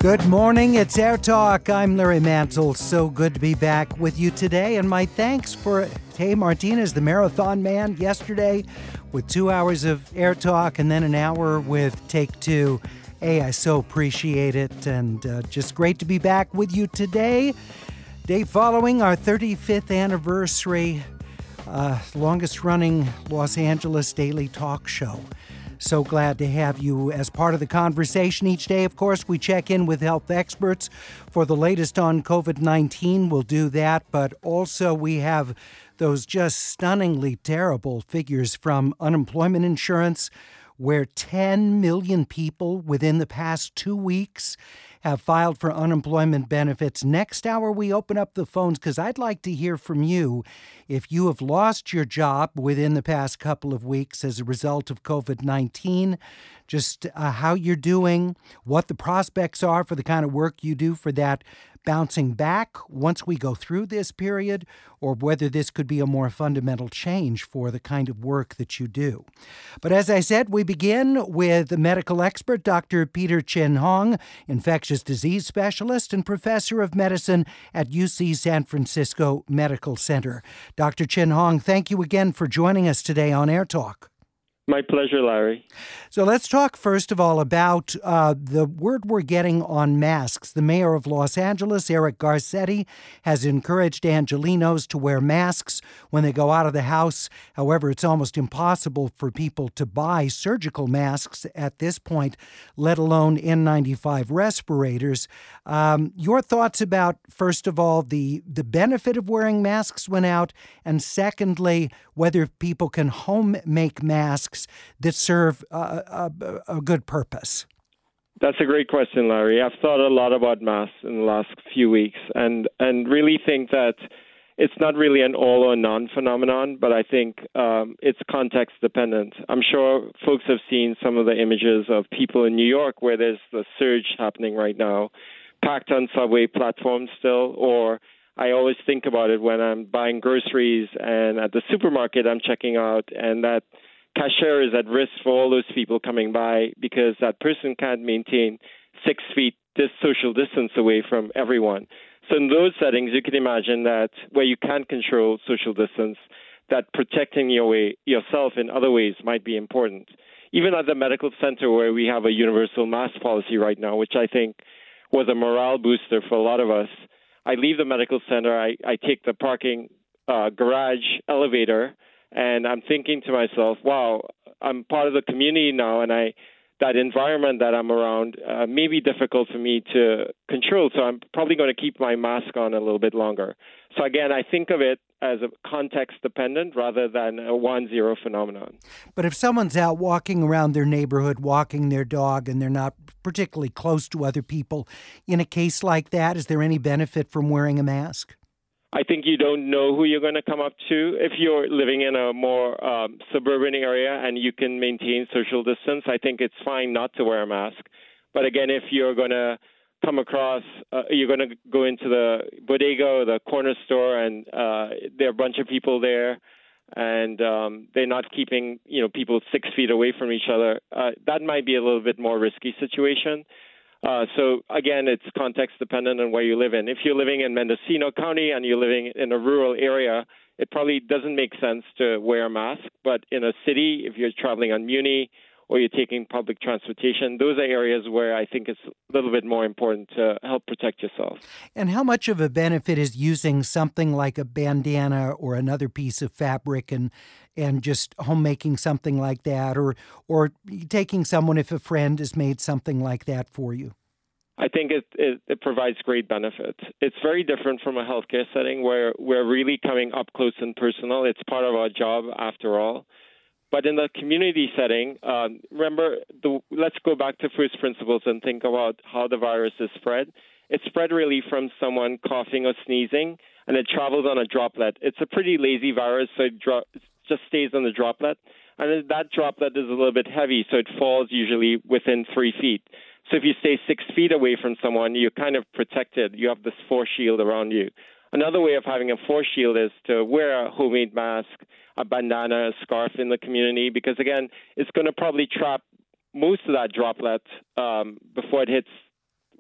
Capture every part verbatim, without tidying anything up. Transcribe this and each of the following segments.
Good morning, it's Air Talk. I'm Larry Mantle. So good to be back with you today. And my thanks for Tay Martinez, the marathon man, yesterday with two hours of Air Talk and then an hour with Take Two. Hey, I so appreciate it, and uh, just great to be back with you today. Day following our thirty-fifth anniversary, uh, longest-running Los Angeles daily talk show. So glad to have you as part of the conversation each day. Of course, we check in with health experts for the latest on covid nineteen. We'll do that, but also we have those just stunningly terrible figures from unemployment insurance, where ten million people within the past two weeks have filed for unemployment benefits. Next hour, we open up the phones because I'd like to hear from you if you have lost your job within the past couple of weeks as a result of covid nineteen, just uh, how you're doing, what the prospects are for the kind of work you do for that bouncing back once we go through this period, or whether this could be a more fundamental change for the kind of work that you do. But as I said, we begin with the medical expert, Doctor Peter Chin Hong, infectious disease specialist and professor of medicine at U C San Francisco Medical Center. Doctor Chin Hong, thank you again for joining us today on Air Talk. My pleasure, Larry. So let's talk first of all about uh, the word we're getting on masks. The mayor of Los Angeles, Eric Garcetti, has encouraged Angelenos to wear masks when they go out of the house. However, it's almost impossible for people to buy surgical masks at this point, let alone N ninety-five respirators. Um, your thoughts about, first of all, the, the benefit of wearing masks when out, and secondly, whether people can home make masks that serve uh, a, a good purpose? That's a great question, Larry. I've thought a lot about masks in the last few weeks and, and really think that it's not really an all or none phenomenon, but I think um, it's context dependent. I'm sure folks have seen some of the images of people in New York where there's the surge happening right now, packed on subway platforms still, or I always think about it when I'm buying groceries and at the supermarket I'm checking out, and that cashier is at risk for all those people coming by because that person can't maintain six feet this social distance away from everyone. So in those settings, you can imagine that where you can't control social distance, that protecting your way, yourself in other ways might be important. Even at the medical center where we have a universal mask policy right now, which I think was a morale booster for a lot of us, I leave the medical center, I, I take the parking uh, garage elevator, and I'm thinking to myself, wow, I'm part of the community now, and I that environment that I'm around uh, may be difficult for me to control, so I'm probably going to keep my mask on a little bit longer. So again, I think of it as a context-dependent rather than a one-zero phenomenon. But if someone's out walking around their neighborhood, walking their dog, and they're not particularly close to other people, in a case like that, is there any benefit from wearing a mask? I think you don't know who you're going to come up to. If you're living in a more um, suburban area and you can maintain social distance, I think it's fine not to wear a mask. But again, if you're going to come across, uh, you're going to go into the bodega or the corner store and uh, there are a bunch of people there and um, they're not keeping, you know, people six feet away from each other, uh, that might be a little bit more risky situation. Uh, so, again, it's context dependent on where you live in. If you're living in Mendocino County and you're living in a rural area, it probably doesn't make sense to wear a mask. But in a city, if you're traveling on Muni or you're taking public transportation, those are areas where I think it's a little bit more important to help protect yourself. And how much of a benefit is using something like a bandana or another piece of fabric and and just homemaking something like that, or or taking someone if a friend has made something like that for you? I think it, it, it provides great benefit. It's very different from a healthcare setting where we're really coming up close and personal. It's part of our job after all. But in the community setting, um, remember, the, let's go back to first principles and think about how the virus is spread. It's spread really from someone coughing or sneezing, and it travels on a droplet. It's a pretty lazy virus, so it dro- just stays on the droplet. And that droplet is a little bit heavy, so it falls usually within three feet. So if you stay six feet away from someone, you're kind of protected. You have this force shield around you. Another way of having a force shield is to wear a homemade mask, a bandana, a scarf in the community, because, again, it's going to probably trap most of that droplet um, before it hits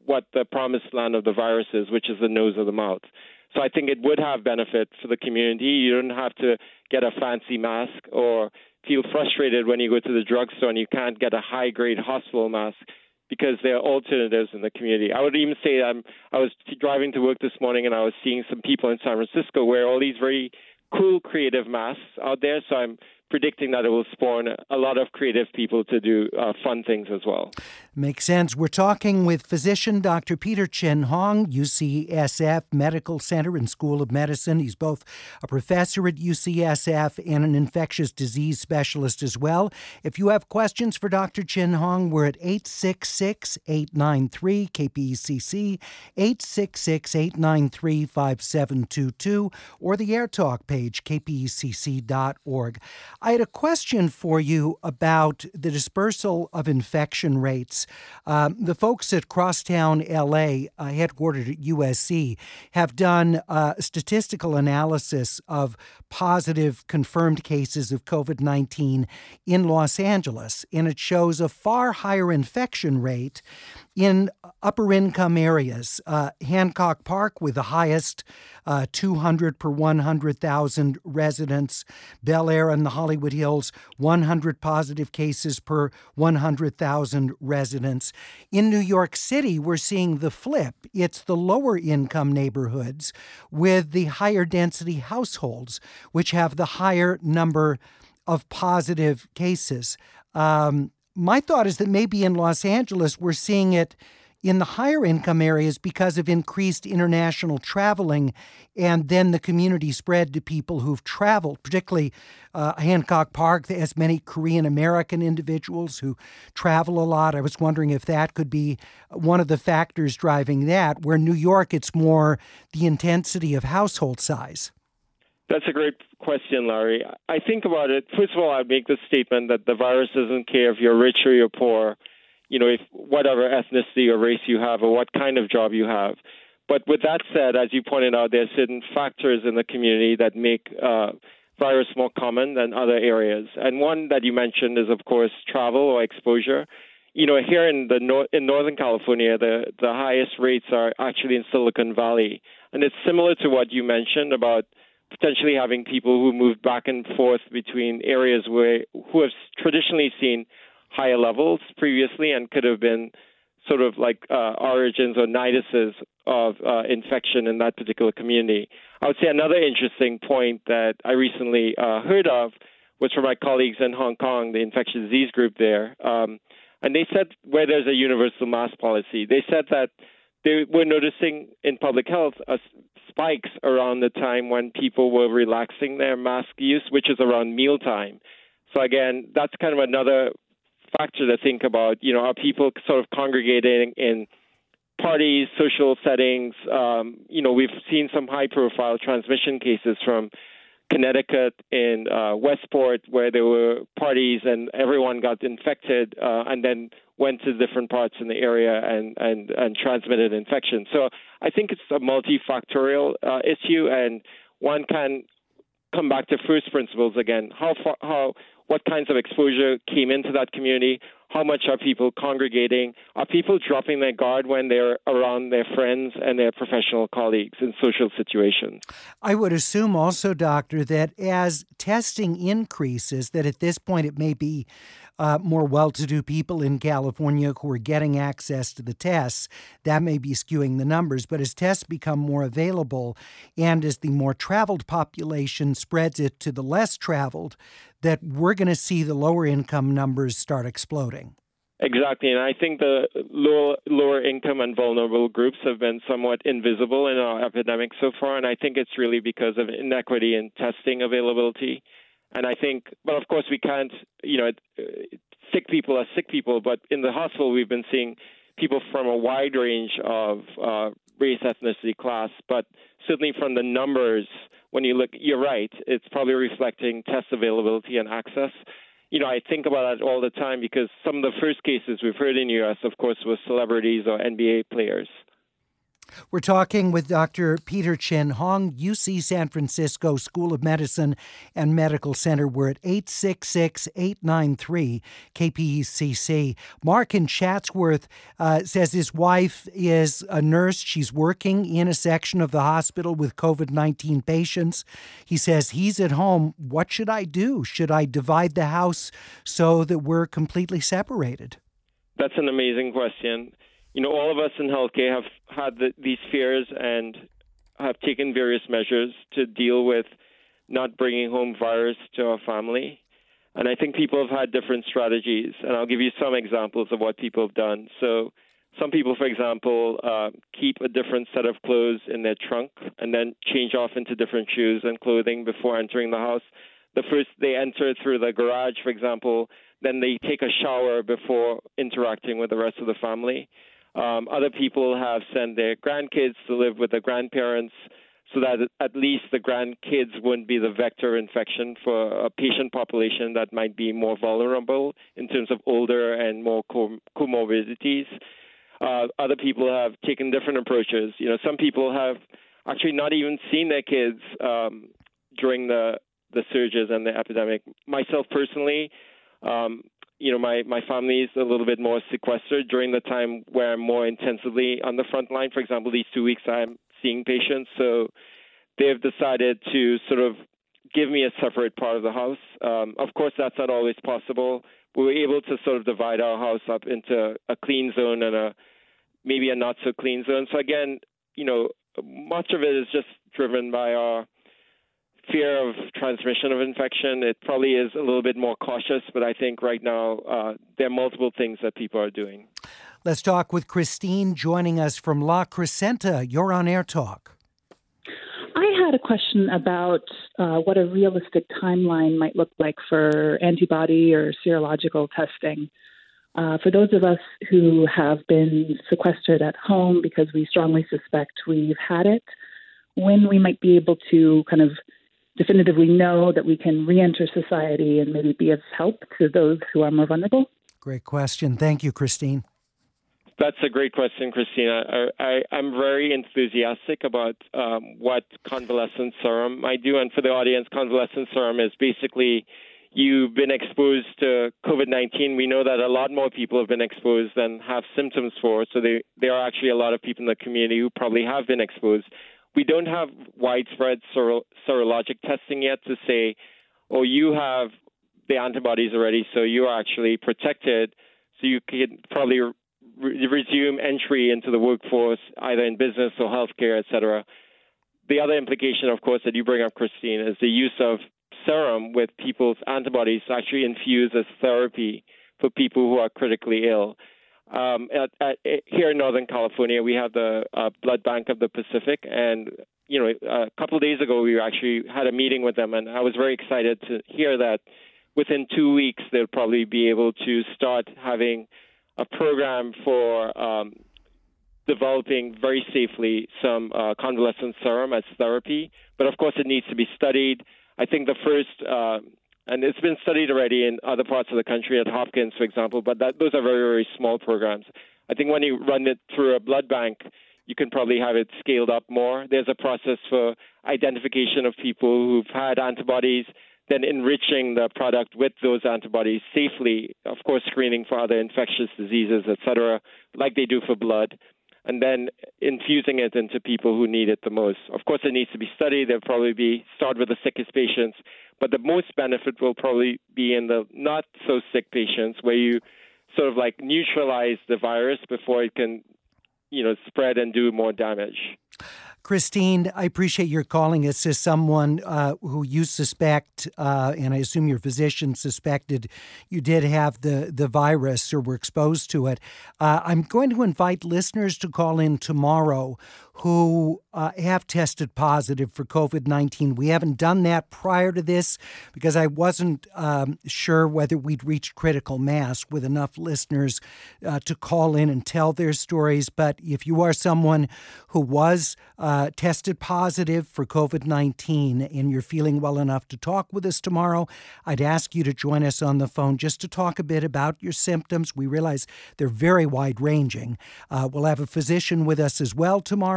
what the promised land of the virus is, which is the nose of the mouth. So I think it would have benefit for the community. You don't have to get a fancy mask or feel frustrated when you go to the drugstore and you can't get a high-grade hospital mask, because there are alternatives in the community. I would even say um, I was driving to work this morning and I was seeing some people in San Francisco wear all these very cool, creative masks out there. So I'm predicting that it will spawn a lot of creative people to do uh, fun things as well. Makes sense. We're talking with physician Doctor Peter Chin Hong, U C S F Medical Center and School of Medicine. He's both a professor at U C S F and an infectious disease specialist as well. If you have questions for Doctor Chin Hong, we're at eight six six, eight nine three, K P E C C, eight six six, eight nine three, five seven two two, or the AirTalk page, k p e c c dot org. I had a question for you about the dispersal of infection rates. Um, the folks at Crosstown, L A, uh, headquartered at U S C, have done uh, statistical analysis of positive confirmed cases of COVID nineteen in Los Angeles, and it shows a far higher infection rate in upper-income areas. Uh, Hancock Park with the highest, uh, two hundred per one hundred thousand residents. Bel Air and the Hollywood Hills, one hundred positive cases per one hundred thousand residents. In New York City, we're seeing the flip. It's the lower-income neighborhoods with the higher-density households, which have the higher number of positive cases. Um, My thought is that maybe in Los Angeles, we're seeing it in the higher income areas because of increased international traveling, and then the community spread to people who've traveled, particularly uh, Hancock Park has many Korean American individuals who travel a lot. I was wondering if that could be one of the factors driving that, where New York, it's more the intensity of household size. That's a great question, Larry. I think about it. First of all, I'd make the statement that the virus doesn't care if you're rich or you're poor, you know, if whatever ethnicity or race you have or what kind of job you have. But with that said, as you pointed out, there are certain factors in the community that make uh, virus more common than other areas. And one that you mentioned is, of course, travel or exposure. You know, here in the nor- in Northern California, the, the highest rates are actually in Silicon Valley. And it's similar to what you mentioned about potentially having people who move back and forth between areas where who have traditionally seen higher levels previously and could have been sort of like uh, origins or niduses of uh, infection in that particular community. I would say another interesting point that I recently uh, heard of was from my colleagues in Hong Kong, the infectious disease group there. Um, and they said where there's a universal mask policy, they said that they were noticing in public health uh, spikes around the time when people were relaxing their mask use, which is around mealtime. So again, that's kind of another factor to think about. You know, are people sort of congregating in parties, social settings? Um, you know, we've seen some high-profile transmission cases from Connecticut in uh, Westport, where there were parties and everyone got infected uh, and then went to different parts in the area and, and, and transmitted infection. So I think it's a multifactorial uh, issue, and one can come back to first principles again. How far, how what kinds of exposure came into that community? How much are people congregating? Are people dropping their guard when they're around their friends and their professional colleagues in social situations? I would assume also, Doctor, that as testing increases, that at this point it may be uh, more well-to-do people in California who are getting access to the tests. That may be skewing the numbers. But as tests become more available and as the more traveled population spreads it to the less traveled, that we're going to see the lower income numbers start exploding. Exactly. And I think the lower, lower income and vulnerable groups have been somewhat invisible in our epidemic so far. And I think it's really because of inequity in testing availability. And I think, but of course, we can't, you know, sick people are sick people. But in the hospital, we've been seeing people from a wide range of uh, race, ethnicity, class. But certainly from the numbers, when you look, you're right, it's probably reflecting test availability and access. You know, I think about that all the time because some of the first cases we've heard in the U S, of course, were celebrities or N B A players. We're talking with Doctor Peter Chin Hong, U C San Francisco School of Medicine and Medical Center. We're at eight six six, eight nine three, K P E C C. Mark in Chatsworth uh, says his wife is a nurse. She's working in a section of the hospital with COVID nineteen patients. He says he's at home. What should I do? Should I divide the house so that we're completely separated? That's an amazing question. You know, all of us in healthcare have had the, these fears and have taken various measures to deal with not bringing home virus to our family. And I think people have had different strategies, and I'll give you some examples of what people have done. So some people, for example, uh, keep a different set of clothes in their trunk and then change off into different shoes and clothing before entering the house. The first, they enter through the garage, for example, then they take a shower before interacting with the rest of the family. Um, other people have sent their grandkids to live with the grandparents so that at least the grandkids wouldn't be the vector infection for a patient population that might be more vulnerable in terms of older and more com- comorbidities. Uh, other people have taken different approaches. You know, some people have actually not even seen their kids um, during the, the surges and the epidemic. Myself personally, um, You know, my, my family is a little bit more sequestered during the time where I'm more intensively on the front line. For example, these two weeks I'm seeing patients. So they've decided to sort of give me a separate part of the house. Um, of course, that's not always possible. We were able to sort of divide our house up into a clean zone and a maybe a not so clean zone. So again, you know, much of it is just driven by our fear of transmission of infection. It probably is a little bit more cautious, but I think right now uh, there are multiple things that people are doing. Let's talk with Christine joining us from La Crescenta. You're on Air Talk. I had a question about uh, what a realistic timeline might look like for antibody or serological testing. Uh, for those of us who have been sequestered at home because we strongly suspect we've had it, when we might be able to kind of definitively know that we can re-enter society and maybe be of help to those who are more vulnerable? Great question. Thank you, Christine. That's a great question, Christina. I, I, I'm very enthusiastic about um, what convalescent serum might do. And for the audience, convalescent serum is basically you've been exposed to COVID nineteen. We know that a lot more people have been exposed than have symptoms for. So they, there are actually a lot of people in the community who probably have been exposed. We don't have widespread sero- serologic testing yet to say, oh, you have the antibodies already, so you're actually protected, so you can probably re- resume entry into the workforce, either in business or healthcare, et cetera. The other implication, of course, that you bring up, Christine, is the use of serum with people's antibodies actually infused as therapy for people who are critically ill. Um, at, at, here in Northern California, we have the uh, Blood Bank of the Pacific, and you know, a couple of days ago, we actually had a meeting with them, and I was very excited to hear that within two weeks they'll probably be able to start having a program for um, developing very safely some uh, convalescent serum as therapy. But of course, it needs to be studied. I think the first. Uh, And it's been studied already in other parts of the country, at Hopkins, for example, but that, those are very, very small programs. I think when you run it through a blood bank, you can probably have it scaled up more. There's a process for identification of people who've had antibodies, then enriching the product with those antibodies safely, of course, screening for other infectious diseases, et cetera, like they do for blood, and then infusing it into people who need it the most. Of course, it needs to be studied. There'll probably be start with the sickest patients, but the most benefit will probably be in the not so sick patients, where you sort of like neutralize the virus before it can, you know, spread and do more damage. Christine, I appreciate your calling us as someone uh, who you suspect, uh, and I assume your physician suspected you did have the, the virus or were exposed to it. Uh, I'm going to invite listeners to call in tomorrow who uh, have tested positive for COVID nineteen. We haven't done that prior to this because I wasn't um, sure whether we'd reached critical mass with enough listeners uh, to call in and tell their stories. But if you are someone who was uh, tested positive for COVID nineteen and you're feeling well enough to talk with us tomorrow, I'd ask you to join us on the phone just to talk a bit about your symptoms. We realize they're very wide-ranging. Uh, we'll have a physician with us as well tomorrow.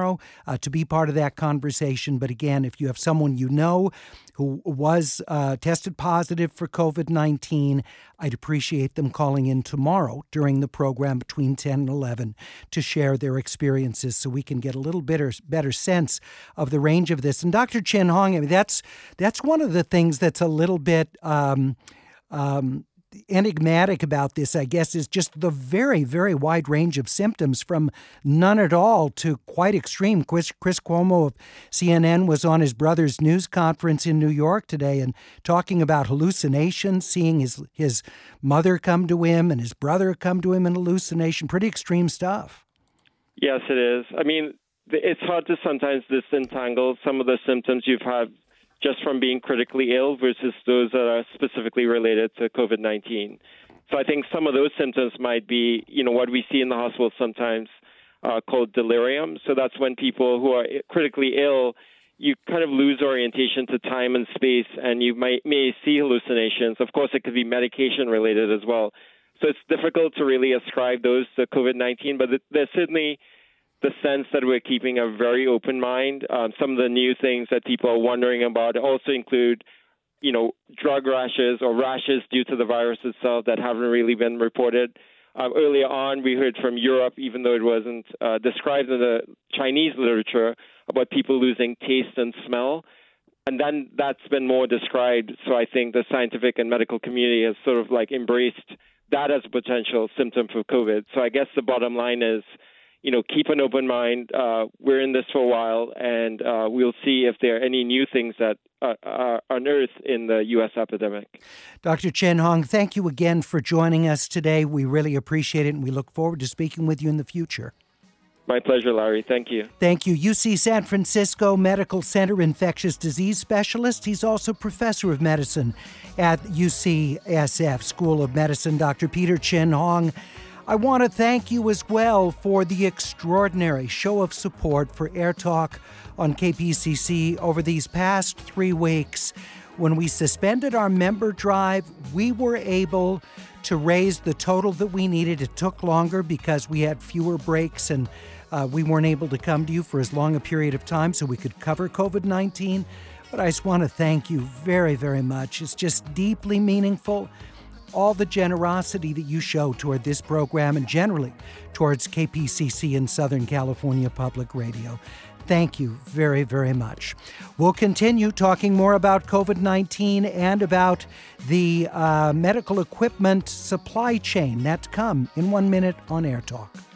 tomorrow uh, to be part of that conversation. But again, if you have someone you know who was uh, tested positive for COVID nineteen, I'd appreciate them calling in tomorrow during the program between ten and eleven to share their experiences so we can get a little better, better sense of the range of this. And Doctor Chen Hong, I mean, that's, that's one of the things that's a little bit um, um, enigmatic about this, I guess, is just the very, very wide range of symptoms from none at all to quite extreme. Chris, Chris Cuomo of C N N was on his brother's news conference in New York today and talking about hallucinations, seeing his, his mother come to him and his brother come to him in hallucination. Pretty extreme stuff. Yes, it is. I mean, it's hard to sometimes disentangle some of the symptoms you've had just from being critically ill versus those that are specifically related to COVID nineteen. So I think some of those symptoms might be, you know, what we see in the hospital sometimes uh, called delirium. So that's when people who are critically ill, you kind of lose orientation to time and space, and you might may see hallucinations. Of course, it could be medication related as well. So it's difficult to really ascribe those to COVID nineteen, but there's certainly the sense that we're keeping a very open mind. Um, some of the new things that people are wondering about also include, you know, drug rashes or rashes due to the virus itself that haven't really been reported. Um, earlier on, we heard from Europe, even though it wasn't uh, described in the Chinese literature, about people losing taste and smell. And then that's been more described. So I think the scientific and medical community has sort of like embraced that as a potential symptom for COVID. So I guess the bottom line is, you know, keep an open mind. Uh, we're in this for a while, and uh, we'll see if there are any new things that uh, are unearthed in the U S epidemic. Doctor Chen Hong, thank you again for joining us today. We really appreciate it, and we look forward to speaking with you in the future. My pleasure, Larry. Thank you. Thank you. U C San Francisco Medical Center infectious disease specialist. He's also professor of medicine at U C S F School of Medicine, Doctor Peter Chen Hong. I want to thank you as well for the extraordinary show of support for Air Talk on K P C C over these past three weeks. When we suspended our member drive, we were able to raise the total that we needed. It took longer because we had fewer breaks and uh, we weren't able to come to you for as long a period of time so we could cover COVID nineteen. But I just want to thank you very, very much. It's just deeply meaningful. All the generosity that you show toward this program and generally towards K P C C and Southern California Public Radio. Thank you very, very much. We'll continue talking more about COVID nineteen and about the uh, medical equipment supply chain. That's come in one minute on Air Talk.